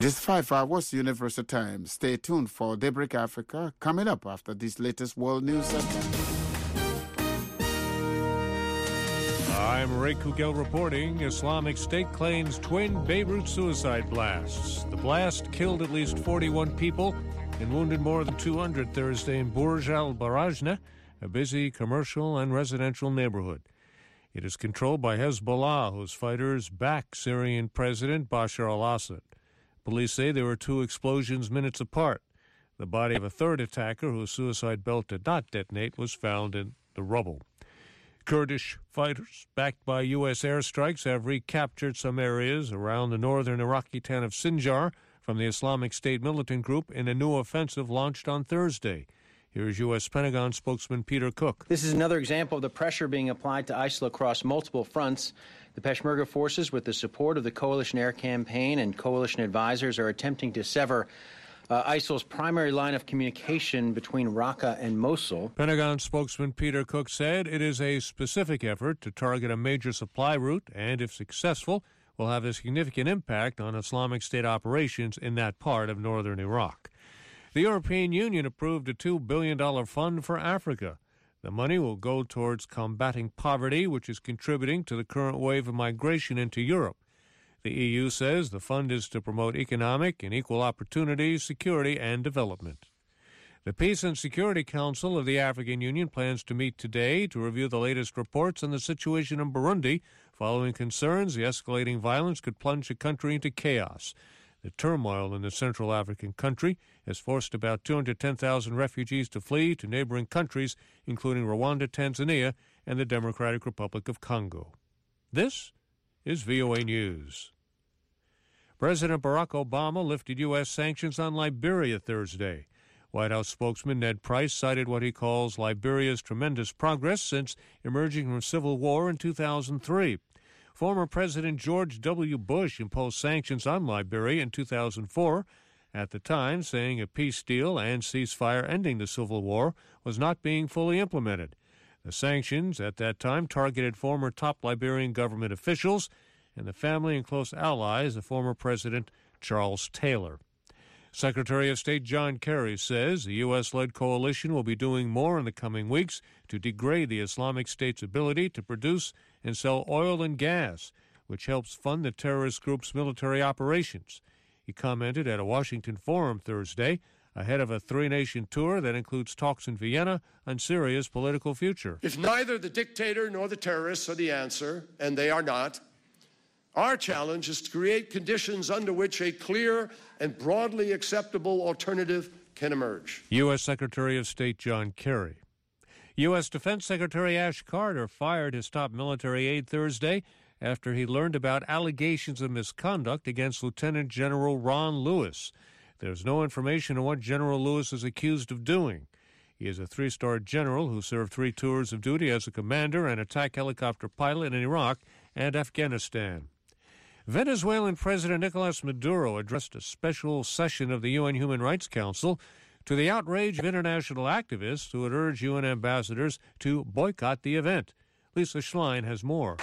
This is 5 hours Universal Time. Stay tuned for Daybreak Africa coming up after this latest world news segment. I'm Ray Kugel reporting. Islamic State claims twin Beirut suicide blasts. The blast killed at least 41 people and wounded more than 200 Thursday in Burj al-Barajneh, a busy commercial and residential neighborhood. It is controlled by Hezbollah, whose fighters back Syrian President Bashar al-Assad. Police say there were two explosions minutes apart. The body of a third attacker, whose suicide belt did not detonate, was found in the rubble. Kurdish fighters, backed by U.S. airstrikes, have recaptured some areas around the northern Iraqi town of Sinjar from the Islamic State militant group in a new offensive launched on Thursday. Here's U.S. Pentagon spokesman Peter Cook. This is another example of the pressure being applied to ISIL across multiple fronts. The Peshmerga forces, with the support of the Coalition Air Campaign and coalition advisors, are attempting to sever ISIL's primary line of communication between Raqqa and Mosul. Pentagon spokesman Peter Cook said it is a specific effort to target a major supply route and, if successful, will have a significant impact on Islamic State operations in that part of northern Iraq. The European Union approved a $2 billion fund for Africa. The money will go towards combating poverty, which is contributing to the current wave of migration into Europe. The EU says the fund is to promote economic and equal opportunity, security, and development. The Peace and Security Council of the African Union plans to meet today to review the latest reports on the situation in Burundi, following concerns the escalating violence could plunge the country into chaos. The turmoil in the Central African country has forced about 210,000 refugees to flee to neighboring countries, including Rwanda, Tanzania, and the Democratic Republic of Congo. This is VOA News. President Barack Obama lifted U.S. sanctions on Liberia Thursday. White House spokesman Ned Price cited what he calls Liberia's tremendous progress since emerging from civil war in 2003. Former President George W. Bush imposed sanctions on Liberia in 2004, at the time saying a peace deal and ceasefire ending the civil war was not being fully implemented. The sanctions at that time targeted former top Liberian government officials and the family and close allies of former President Charles Taylor. Secretary of State John Kerry says the U.S.-led coalition will be doing more in the coming weeks to degrade the Islamic State's ability to produce and sell oil and gas, which helps fund the terrorist group's military operations. He commented at a Washington forum Thursday ahead of a three-nation tour that includes talks in Vienna on Syria's political future. If neither the dictator nor the terrorists are the answer, and they are not, our challenge is to create conditions under which a clear and broadly acceptable alternative can emerge. U.S. Secretary of State John Kerry. U.S. Defense Secretary Ash Carter fired his top military aide Thursday after he learned about allegations of misconduct against Lieutenant General Ron Lewis. There's no information on what General Lewis is accused of doing. He is a three-star general who served 3 tours of duty as a commander and attack helicopter pilot in Iraq and Afghanistan. Venezuelan President Nicolas Maduro addressed a special session of the UN Human Rights Council to the outrage of international activists who had urged UN ambassadors to boycott the event. Lisa Schlein has more.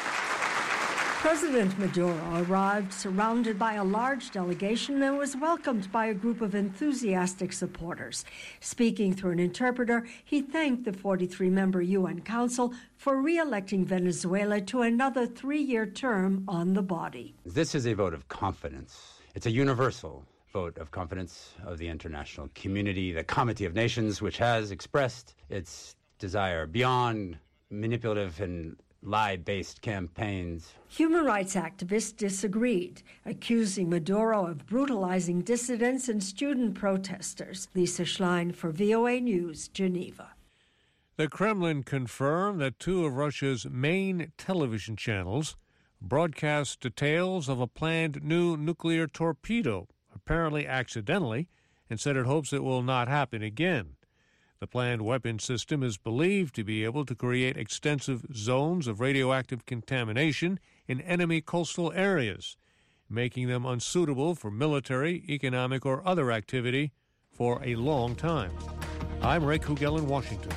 President Maduro arrived surrounded by a large delegation and was welcomed by a group of enthusiastic supporters. Speaking through an interpreter, he thanked the 43-member UN Council for re-electing Venezuela to another 3-year term on the body. This is a vote of confidence. It's a universal vote of confidence of the international community, the Committee of Nations, which has expressed its desire beyond manipulative and lie-based campaigns. Human rights activists disagreed, accusing Maduro of brutalizing dissidents and student protesters. Lisa Schlein for VOA News, Geneva. The Kremlin confirmed that 2 of Russia's main television channels broadcast details of a planned new nuclear torpedo, apparently accidentally, and said it hopes it will not happen again. The planned weapon system is believed to be able to create extensive zones of radioactive contamination in enemy coastal areas, making them unsuitable for military, economic, or other activity for a long time. I'm Ray Kugel in Washington.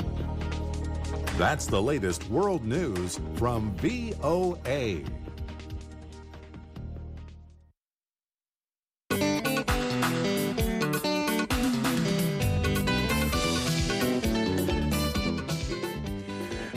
That's the latest world news from VOA.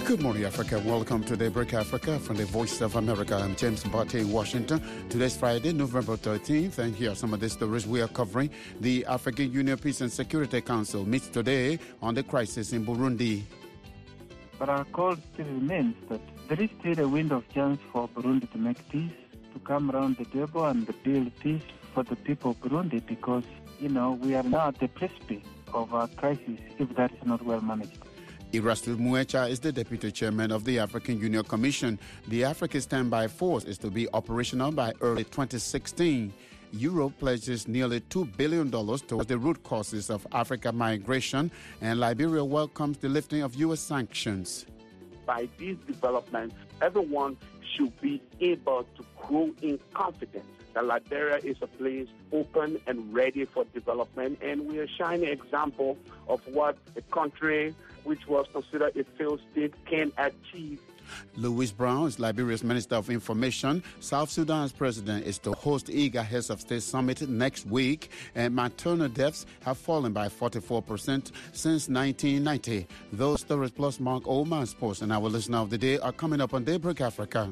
Good morning, Africa. Welcome to Daybreak Africa from the Voice of America. I'm James Mbate in Washington. Today's Friday, November 13th, and here are some of the stories we are covering. The African Union Peace and Security Council meets today on the crisis in Burundi. But our call still remains that there is still a window of chance for Burundi to make peace, to come around the table and build peace for the people of Burundi, because, we are now at the precipice of a crisis if that is not well managed. Erastus Muecha is the Deputy Chairman of the African Union Commission. The African Standby Force is to be operational by early 2016. Europe pledges nearly $2 billion towards the root causes of African migration, and Liberia welcomes the lifting of U.S. sanctions. By these developments, everyone should be able to grow in confidence that Liberia is a place open and ready for development, and we are a shining example of what a country which was considered a failed state can achieve. Louis Brown is Liberia's Minister of Information. South Sudan's president is to host IGA Heads of State Summit next week, and maternal deaths have fallen by 44% since 1990. Those stories plus Mark Oman's post and our listener of the day are coming up on Daybreak Africa.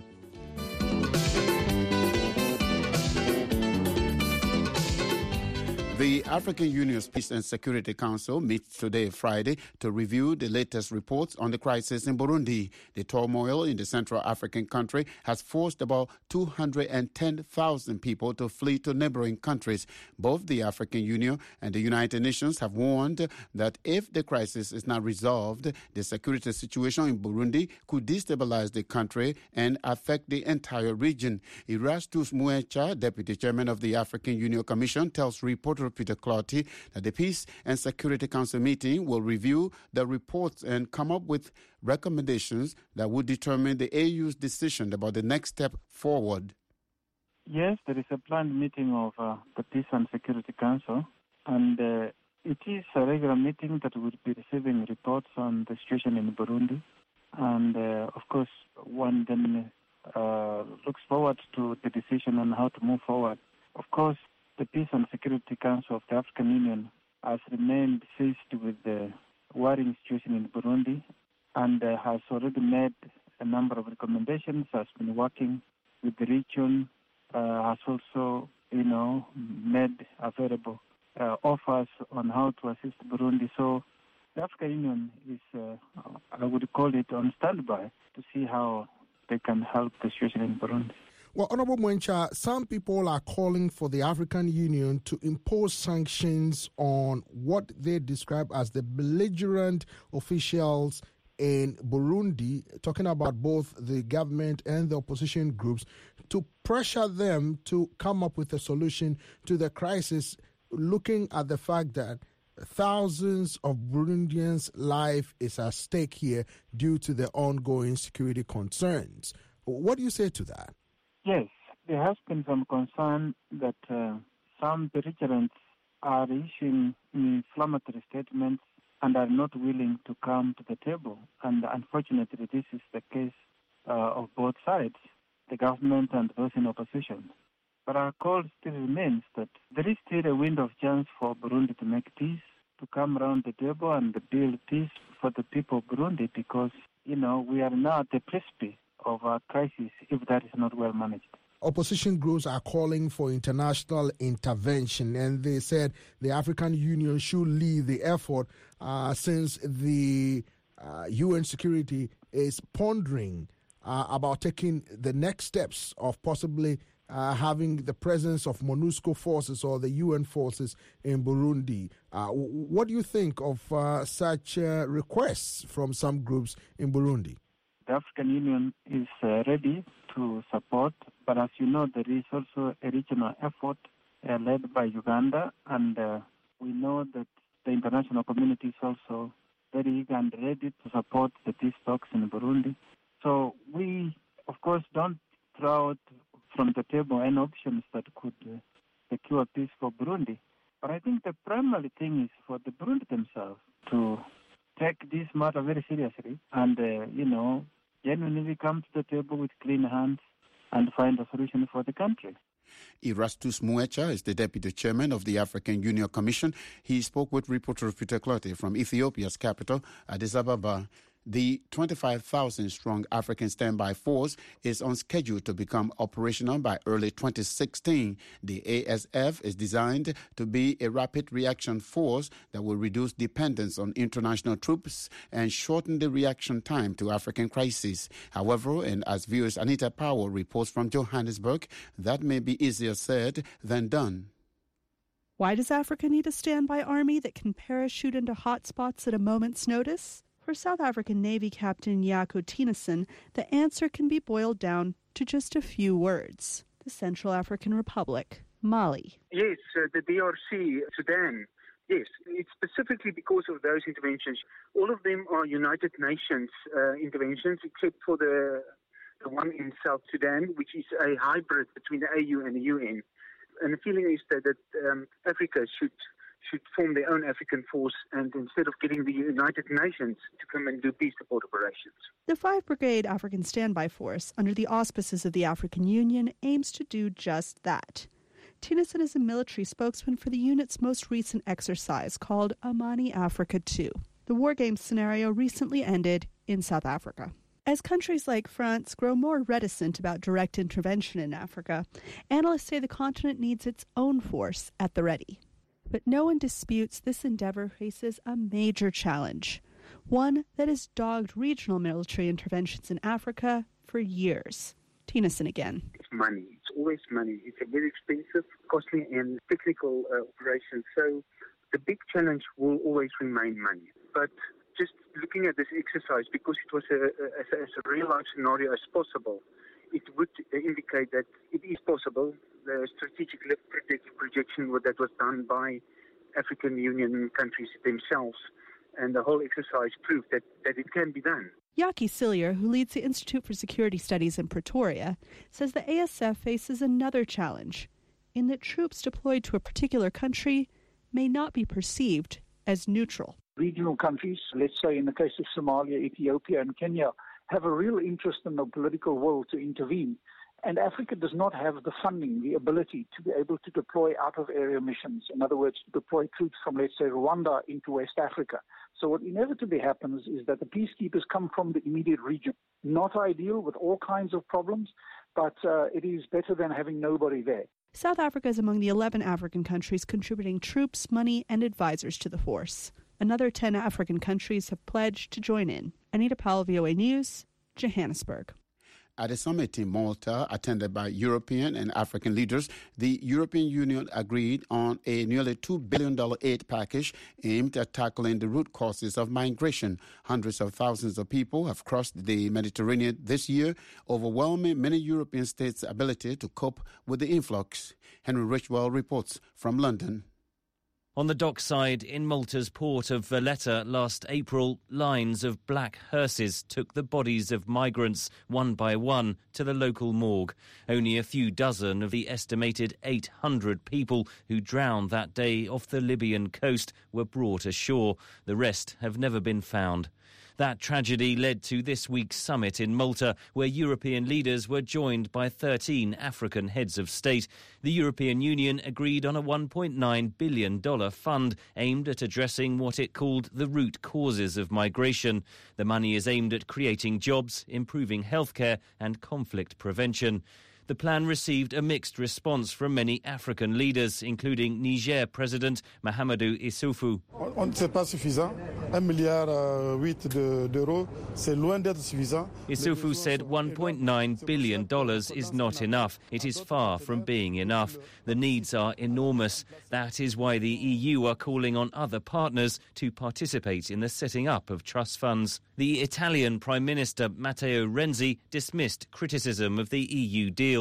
The African Union's Peace and Security Council meets today, Friday, to review the latest reports on the crisis in Burundi. The turmoil in the Central African country has forced about 210,000 people to flee to neighboring countries. Both the African Union and the United Nations have warned that if the crisis is not resolved, the security situation in Burundi could destabilize the country and affect the entire region. Erastus Muecha, Deputy Chairman of the African Union Commission, tells reporter Peter Cloughty that the Peace and Security Council meeting will review the reports and come up with recommendations that would determine the AU's decision about the next step forward. Yes, there is a planned meeting of the Peace and Security Council, and it is a regular meeting that will be receiving reports on the situation in Burundi. And, of course, one then looks forward to the decision on how to move forward. Of course, the Peace and Security Council of the African Union has remained faced with the worrying situation in Burundi and has already made a number of recommendations, has been working with the region, has also, made available offers on how to assist Burundi. So the African Union is, I would call it, on standby to see how they can help the situation in Burundi. Well, Honorable Muecha, some people are calling for the African Union to impose sanctions on what they describe as the belligerent officials in Burundi, talking about both the government and the opposition groups, to pressure them to come up with a solution to the crisis, looking at the fact that thousands of Burundians' life is at stake here due to the ongoing security concerns. What do you say to that? Yes, there has been some concern that some belligerents are issuing inflammatory statements and are not willing to come to the table. And unfortunately, this is the case of both sides, the government and those in opposition. But our call still remains that there is still a window of chance for Burundi to make peace, to come around the table and build peace for the people of Burundi, because, we are now at the precipice of a crisis if that is not well managed. Opposition groups are calling for international intervention, and they said the African Union should lead the effort since the UN security is pondering about taking the next steps of possibly having the presence of MONUSCO forces or the UN forces in Burundi. What do you think of such requests from some groups in Burundi? The African Union is ready to support, but as you know, there is also a regional effort led by Uganda, and we know that the international community is also very eager and ready to support the peace talks in Burundi. So we, of course, don't throw out from the table any options that could secure peace for Burundi. But I think the primary thing is for the Burundi themselves to take this matter very seriously and, genuinely come to the table with clean hands and find a solution for the country. Erastus Muecha is the Deputy Chairman of the African Union Commission. He spoke with reporter Peter Cloughty from Ethiopia's capital, Addis Ababa. The 25,000-strong African Standby Force is on schedule to become operational by early 2016. The ASF is designed to be a rapid reaction force that will reduce dependence on international troops and shorten the reaction time to African crises. However, and as viewers Anita Powell reports from Johannesburg, that may be easier said than done. Why does Africa need a standby army that can parachute into hotspots at a moment's notice? For South African Navy Captain Jaco Tennyson, the answer can be boiled down to just a few words. The Central African Republic, Mali. Yes, the DRC, Sudan. Yes, it's specifically because of those interventions. All of them are United Nations interventions, except for the one in South Sudan, which is a hybrid between the AU and the UN. And the feeling is that Africa should form their own African force, and instead of getting the United Nations to come and do peace support operations. The 5 Brigade African Standby Force, under the auspices of the African Union, aims to do just that. Tennyson is a military spokesman for the unit's most recent exercise called Amani Africa II. The war game scenario recently ended in South Africa. As countries like France grow more reticent about direct intervention in Africa, analysts say the continent needs its own force at the ready. But no one disputes this endeavor faces a major challenge, one that has dogged regional military interventions in Africa for years. Tennyson again. It's money. It's always money. It's a very expensive, costly and technical operation. So the big challenge will always remain money. But just looking at this exercise, because it was as a real-life scenario as possible, it would indicate that it is possible. The strategic projection that was done by African Union countries themselves, and the whole exercise proved that it can be done. Yaki Cillier, who leads the Institute for Security Studies in Pretoria, says the ASF faces another challenge, in that troops deployed to a particular country may not be perceived as neutral. Regional countries, let's say in the case of Somalia, Ethiopia and Kenya, have a real interest in the political will to intervene. And Africa does not have the funding, the ability to be able to deploy out-of-area missions. In other words, to deploy troops from, let's say, Rwanda into West Africa. So what inevitably happens is that the peacekeepers come from the immediate region. Not ideal with all kinds of problems, but it is better than having nobody there. South Africa is among the 11 African countries contributing troops, money, and advisors to the force. Another 10 African countries have pledged to join in. Anita Powell, VOA News, Johannesburg. At a summit in Malta, attended by European and African leaders, the European Union agreed on a nearly $2 billion aid package aimed at tackling the root causes of migration. Hundreds of thousands of people have crossed the Mediterranean this year, overwhelming many European states' ability to cope with the influx. Henry Richwell reports from London. On the dockside in Malta's port of Valletta last April, lines of black hearses took the bodies of migrants one by one to the local morgue. Only a few dozen of the estimated 800 people who drowned that day off the Libyan coast were brought ashore. The rest have never been found. That tragedy led to this week's summit in Malta, where European leaders were joined by 13 African heads of state. The European Union agreed on a $1.9 billion fund aimed at addressing what it called the root causes of migration. The money is aimed at creating jobs, improving healthcare and conflict prevention. The plan received a mixed response from many African leaders, including Niger President Mahamadou Issoufou. Issoufou said $1.9 billion is not enough. It is far from being enough. The needs are enormous. That is why the EU are calling on other partners to participate in the setting up of trust funds. The Italian Prime Minister Matteo Renzi dismissed criticism of the EU deal.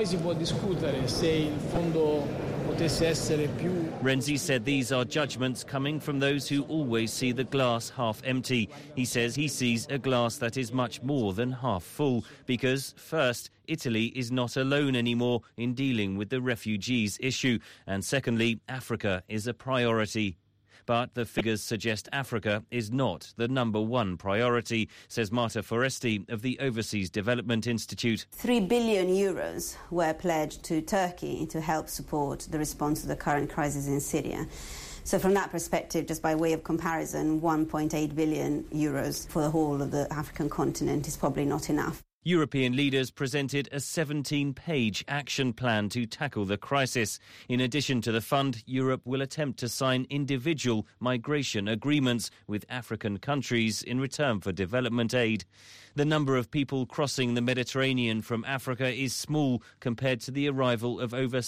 Renzi said these are judgments coming from those who always see the glass half empty. He says he sees a glass that is much more than half full because, first, Italy is not alone anymore in dealing with the refugees issue, and secondly, Africa is a priority. But the figures suggest Africa is not the number one priority, says Marta Foresti of the Overseas Development Institute. €3 billion were pledged to Turkey to help support the response to the current crisis in Syria. So from that perspective, just by way of comparison, 1.8 billion euros for the whole of the African continent is probably not enough. European leaders presented a 17-page action plan to tackle the crisis. In addition to the fund, Europe will attempt to sign individual migration agreements with African countries in return for development aid. The number of people crossing the Mediterranean from Africa is small compared to the arrival of over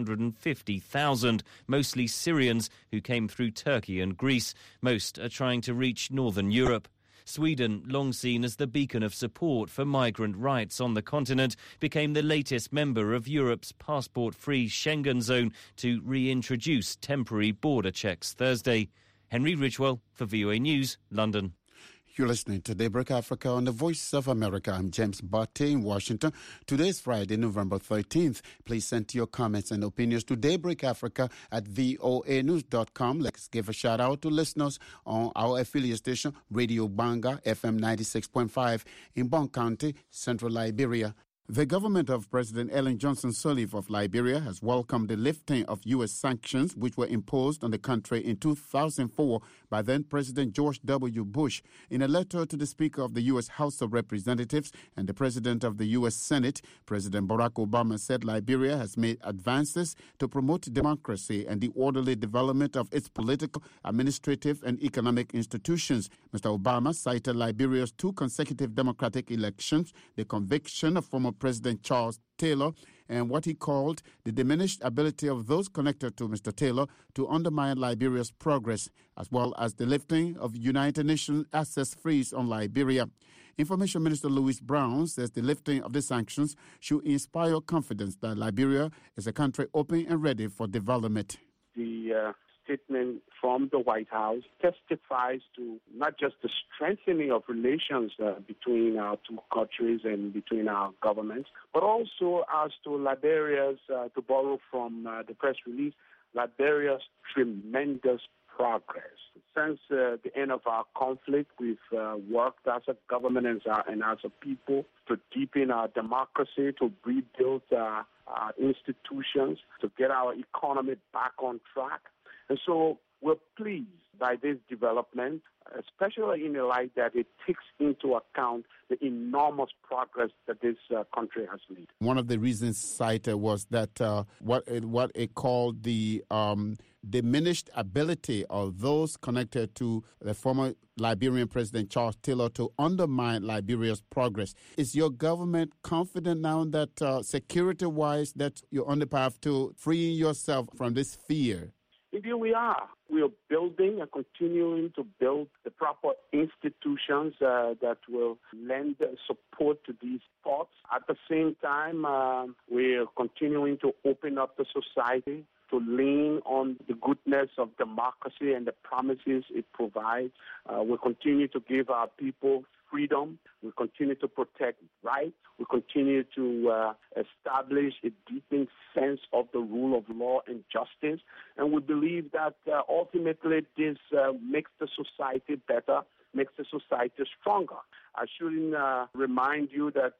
650,000, mostly Syrians who came through Turkey and Greece. Most are trying to reach northern Europe. Sweden, long seen as the beacon of support for migrant rights on the continent, became the latest member of Europe's passport-free Schengen zone to reintroduce temporary border checks Thursday. Henry Ridgewell for VOA News, London. You're listening to Daybreak Africa on the Voice of America. I'm James Barty in Washington. Today is Friday, November 13th. Please send your comments and opinions to Daybreak Africa at voanews.com. Let's give a shout out to listeners on our affiliate station, Radio Banga, FM 96.5 in Bon County, Central Liberia. The government of President Ellen Johnson Sirleaf of Liberia has welcomed the lifting of U.S. sanctions which were imposed on the country in 2004 by then-President George W. Bush. In a letter to the Speaker of the U.S. House of Representatives and the President of the U.S. Senate, President Barack Obama said Liberia has made advances to promote democracy and the orderly development of its political, administrative, and economic institutions. Mr. Obama cited Liberia's 2 consecutive democratic elections, the conviction of former President Charles Taylor, and what he called the diminished ability of those connected to Mr. Taylor to undermine Liberia's progress, as well as the lifting of United Nations access freeze on Liberia. Information Minister Louis Brown says the lifting of the sanctions should inspire confidence that Liberia is a country open and ready for development. The statement from the White House testifies to not just the strengthening of relations between our 2 countries and between our governments, but also as to Liberia's, to borrow from the press release, Liberia's tremendous progress. Since the end of our conflict, we've worked as a government and as a people to deepen our democracy, to rebuild our institutions, to get our economy back on track. And so we're pleased by this development, especially in the light that it takes into account the enormous progress that this country has made. One of the reasons cited was that what it called the diminished ability of those connected to the former Liberian President Charles Taylor to undermine Liberia's progress. Is your government confident now that security-wise that you're on the path to freeing yourself from this fear? Indeed, we are. We are building and continuing to build the proper institutions that will lend support to these thoughts. At the same time, we are continuing to open up the society to lean on the goodness of democracy and the promises it provides. We continue to give our people freedom. We continue to protect rights. We continue to establish a deepening sense of the rule of law and justice. And we believe that ultimately this makes the society better, makes the society stronger. I shouldn't remind you that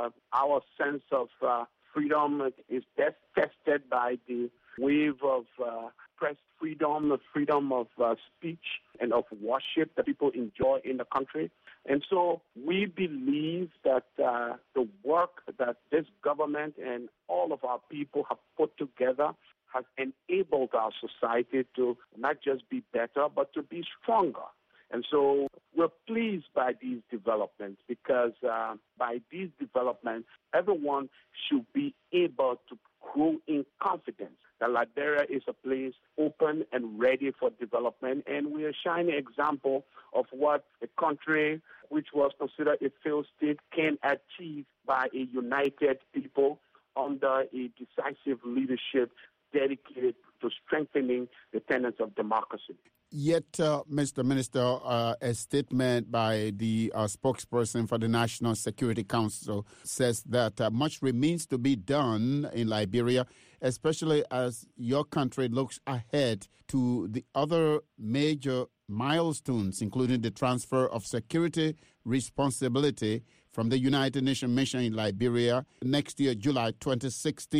our sense of freedom is best tested by the wave of press freedom, the freedom of speech and of worship that people enjoy in the country. And so we believe that the work that this government and all of our people have put together has enabled our society to not just be better, but to be stronger. And so we're pleased by these developments because by these developments, everyone should be able to grow in confidence that Liberia is a place open and ready for development. And we are a shining example of what a country which was considered a failed state can achieve by a united people under a decisive leadership dedicated to strengthening the tenets of democracy. Yet, Mr. Minister, a statement by the spokesperson for the National Security Council says that much remains to be done in Liberia, especially as your country looks ahead to the other major milestones, including the transfer of security responsibility from the United Nations mission in Liberia next year, July 2016,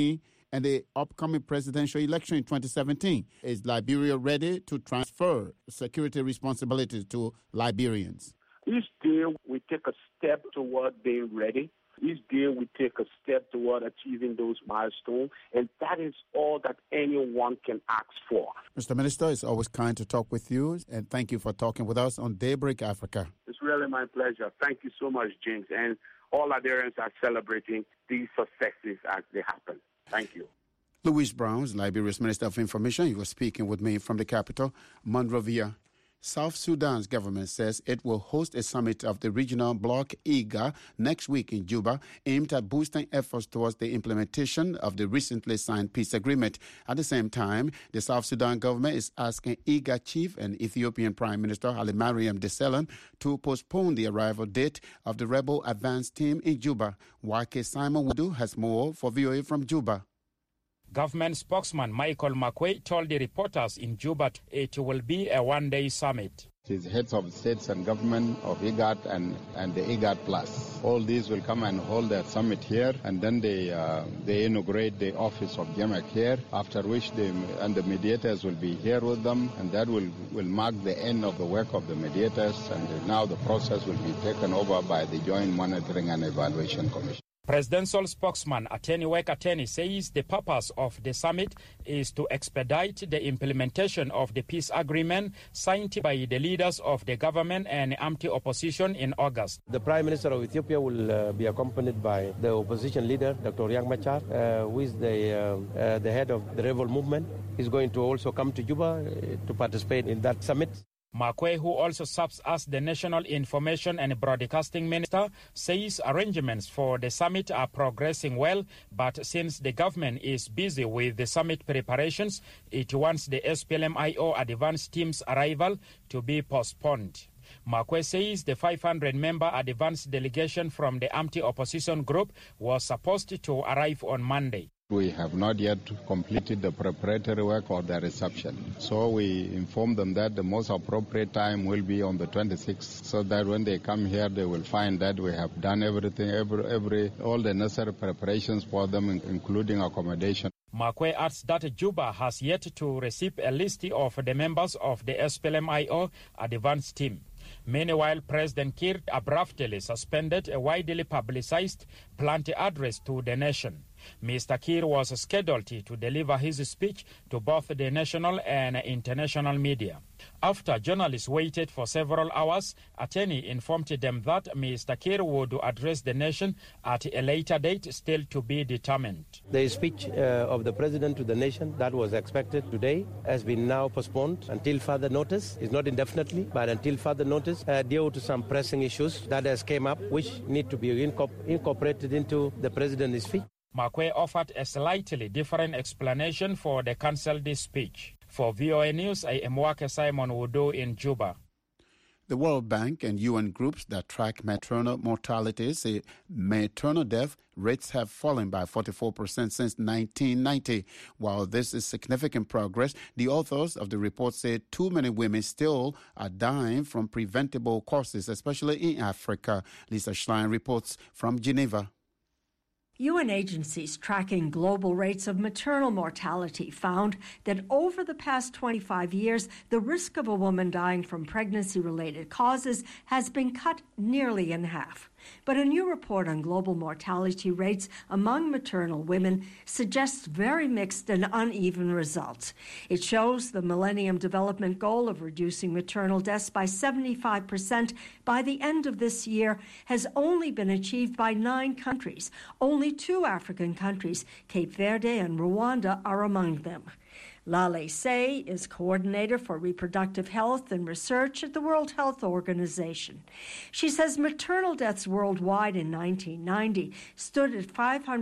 and the upcoming presidential election in 2017. Is Liberia ready to transfer security responsibilities to Liberians? Each day we take a step toward being ready. Each day we take a step toward achieving those milestones, and that is all that anyone can ask for. Mr. Minister, it's always kind to talk with you, and thank you for talking with us on Daybreak Africa. It's really my pleasure. Thank you so much, James, and all Liberians are celebrating these successes as they happen. Thank you. Louise Brown, Liberia's Minister of Information, he was speaking with me from the capital, Monrovia. South Sudan's government says it will host a summit of the regional bloc IGA next week in Juba, aimed at boosting efforts towards the implementation of the recently signed peace agreement. At the same time, the South Sudan government is asking IGA chief and Ethiopian Prime Minister Hailemariam Desalegn to postpone the arrival date of the rebel advance team in Juba. YK Simon Wudu has more for VOA from Juba. Government spokesman Michael Makwei told the reporters in Juba it will be a one-day summit. It is heads of states and government of IGAD and the IGAD Plus. All these will come and hold their summit here, and then they inaugurate the office of GEMEC here, after which the mediators will be here with them, and that will mark the end of the work of the mediators, and now the process will be taken over by the Joint Monitoring and Evaluation Commission. Presidential spokesman Ateni Wek Ateni says the purpose of the summit is to expedite the implementation of the peace agreement signed by the leaders of the government and anti-opposition in August. The Prime Minister of Ethiopia will be accompanied by the opposition leader, Dr. Riek Machar, who is the head of the rebel movement. He's going to also come to Juba to participate in that summit. Makwei, who also serves as the National Information and Broadcasting Minister, says arrangements for the summit are progressing well, but since the government is busy with the summit preparations, it wants the SPLM-IO advance team's arrival to be postponed. Makwei says the 500-member advance delegation from the anti-opposition group was supposed to arrive on Monday. We have not yet completed the preparatory work or the reception. So we informed them that the most appropriate time will be on the 26th, so that when they come here, they will find that we have done everything, all the necessary preparations for them, including accommodation. Makwei adds that Juba has yet to receive a list of the members of the SPLM-IO advance team. Meanwhile, President Kiir abruptly suspended a widely publicized plenary address to the nation. Mr. Kiir was scheduled to deliver his speech to both the national and international media. After journalists waited for several hours, Ateni informed them that Mr. Kiir would address the nation at a later date, still to be determined. The speech of the president to the nation that was expected today has been now postponed until further notice. It's not indefinitely, but until further notice, due to some pressing issues that has came up, which need to be incorporated into the president's speech. Makwei offered a slightly different explanation for the cancelled speech. For VOA News, I am YK Simon Wudu in Juba. The World Bank and UN groups that track maternal mortality say maternal death rates have fallen by 44% since 1990. While this is significant progress, the authors of the report say too many women still are dying from preventable causes, especially in Africa. Lisa Schlein reports from Geneva. UN agencies tracking global rates of maternal mortality found that over the past 25 years, the risk of a woman dying from pregnancy-related causes has been cut nearly in half. But a new report on global mortality rates among maternal women suggests very mixed and uneven results. It shows the Millennium Development Goal of reducing maternal deaths by 75% by the end of this year has only been achieved by 9 countries. Only 2 African countries, Cape Verde and Rwanda, are among them. Lale Say is coordinator for reproductive health and research at the World Health Organization. She says maternal deaths worldwide in 1990 stood at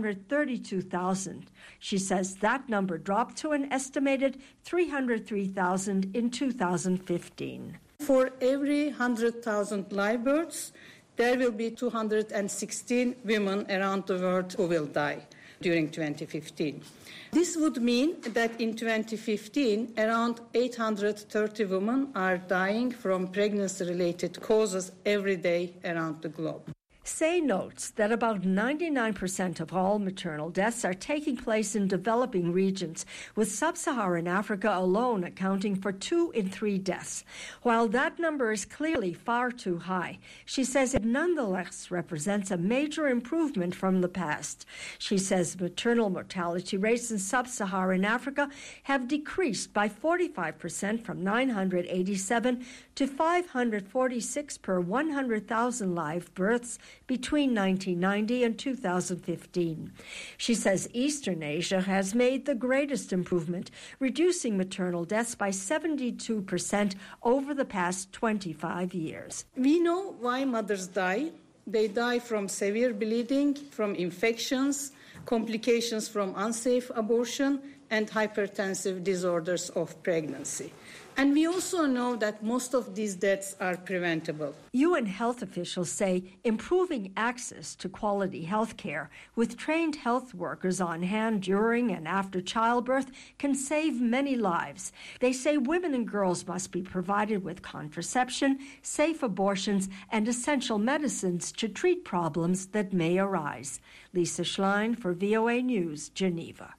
532,000. She says that number dropped to an estimated 303,000 in 2015. For every 100,000 live births, there will be 216 women around the world who will die during 2015. This would mean that in 2015, around 830 women are dying from pregnancy-related causes every day around the globe. SAY notes that about 99% of all maternal deaths are taking place in developing regions, with sub-Saharan Africa alone accounting for 2 in 3 deaths. While that number is clearly far too high, she says it nonetheless represents a major improvement from the past. She says maternal mortality rates in sub-Saharan Africa have decreased by 45% from 987 to 546 per 100,000 live births between 1990 and 2015. She says Eastern Asia has made the greatest improvement, reducing maternal deaths by 72% over the past 25 years. We know why mothers die. They die from severe bleeding, from infections, complications from unsafe abortion, and hypertensive disorders of pregnancy. And we also know that most of these deaths are preventable. UN health officials say improving access to quality health care with trained health workers on hand during and after childbirth can save many lives. They say women and girls must be provided with contraception, safe abortions, and essential medicines to treat problems that may arise. Lisa Schlein for VOA News, Geneva.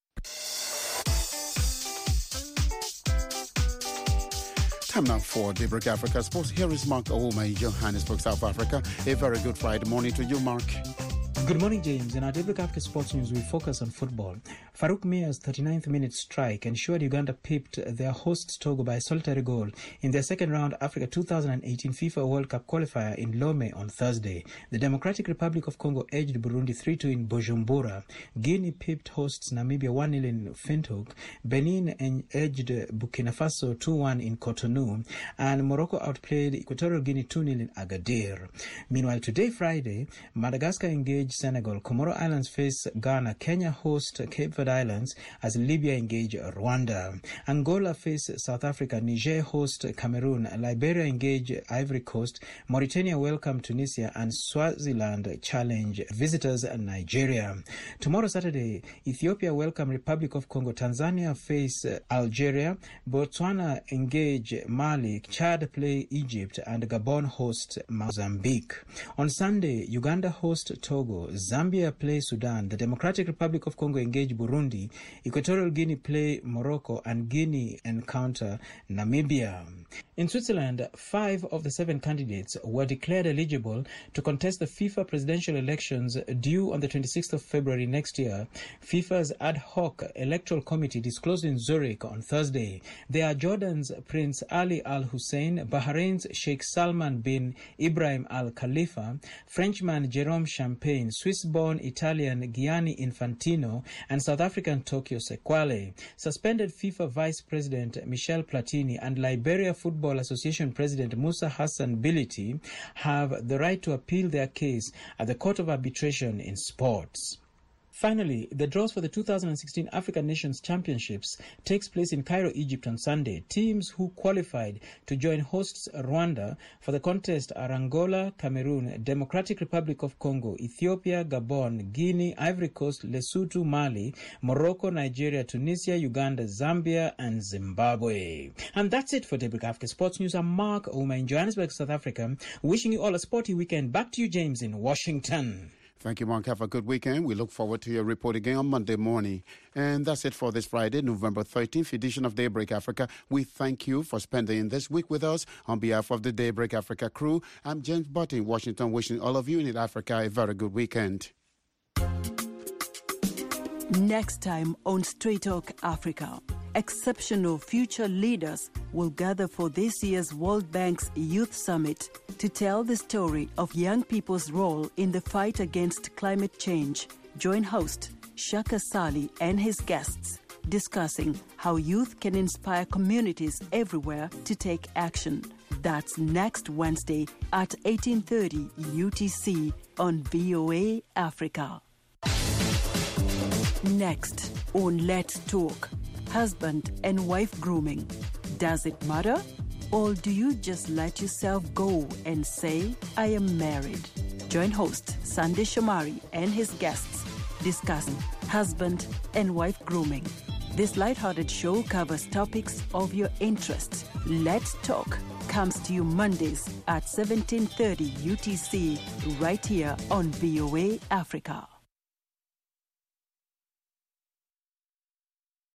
Time now for Daybreak Africa Sports. Here is Mark Ouma in Johannesburg, South Africa. A very good Friday morning to you, Mark. Good morning, James. In our Daybreak Africa Sports News, we focus on football. Farouk Mia's 39th minute strike ensured Uganda pipped their hosts Togo by a solitary goal in their second round Africa 2018 FIFA World Cup qualifier in Lome on Thursday. The Democratic Republic of Congo edged Burundi 3-2 in Bujumbura. Guinea pipped hosts Namibia 1-0 in Windhoek. Benin edged Burkina Faso 2-1 in Cotonou. And Morocco outplayed Equatorial Guinea 2-0 in Agadir. Meanwhile, today, Friday, Madagascar engaged Senegal. Comoro Islands face Ghana. Kenya host Cape Verde Islands as Libya engage Rwanda. Angola face South Africa. Niger host Cameroon. Liberia engage Ivory Coast. Mauritania welcome Tunisia, and Swaziland challenge visitors Nigeria. Tomorrow, Saturday, Ethiopia welcome Republic of Congo. Tanzania face Algeria. Botswana engage Mali. Chad play Egypt, and Gabon host Mozambique. On Sunday, Uganda host Togo. Zambia play Sudan. The Democratic Republic of Congo engage Burundi. Equatorial Guinea play Morocco, and Guinea encounter Namibia. In Switzerland, 5 of the 7 candidates were declared eligible to contest the FIFA presidential elections due on the 26th of February next year. FIFA's ad hoc electoral committee disclosed in Zurich on Thursday. They are Jordan's Prince Ali Al Hussein, Bahrain's Sheikh Salman bin Ibrahim Al Khalifa, Frenchman Jerome Champagne, Swiss-born Italian Gianni Infantino, and South African Tokyo Sequale. Suspended FIFA Vice President Michel Platini and Liberia Football Association President Musa Hassan Bility have the right to appeal their case at the Court of Arbitration in Sports. Finally, the draws for the 2016 African Nations Championships takes place in Cairo, Egypt on Sunday. Teams who qualified to join hosts Rwanda for the contest are Angola, Cameroon, Democratic Republic of Congo, Ethiopia, Gabon, Guinea, Ivory Coast, Lesotho, Mali, Morocco, Nigeria, Tunisia, Uganda, Zambia, and Zimbabwe. And that's it for Daybreak Africa Sports News. I'm Mark Ouma in Johannesburg, South Africa, wishing you all a sporty weekend. Back to you, James, in Washington. Thank you, Mark. Have a good weekend. We look forward to your report again on Monday morning. And that's it for this Friday, November 13th edition of Daybreak Africa. We thank you for spending this week with us. On behalf of the Daybreak Africa crew, I'm James Butt in Washington, wishing all of you in Africa a very good weekend. Next time on Straight Talk Africa, exceptional future leaders will gather for this year's World Bank's Youth Summit to tell the story of young people's role in the fight against climate change. Join host Shaka Sali and his guests discussing how youth can inspire communities everywhere to take action. That's next Wednesday at 18:30 UTC on VOA Africa. Next on Let's Talk, husband and wife grooming. Does it matter? Or do you just let yourself go and say, I am married? Join host Sandy Shomari and his guests discussing husband and wife grooming. This lighthearted show covers topics of your interest. Let's Talk comes to you Mondays at 17:30 UTC, right here on VOA Africa.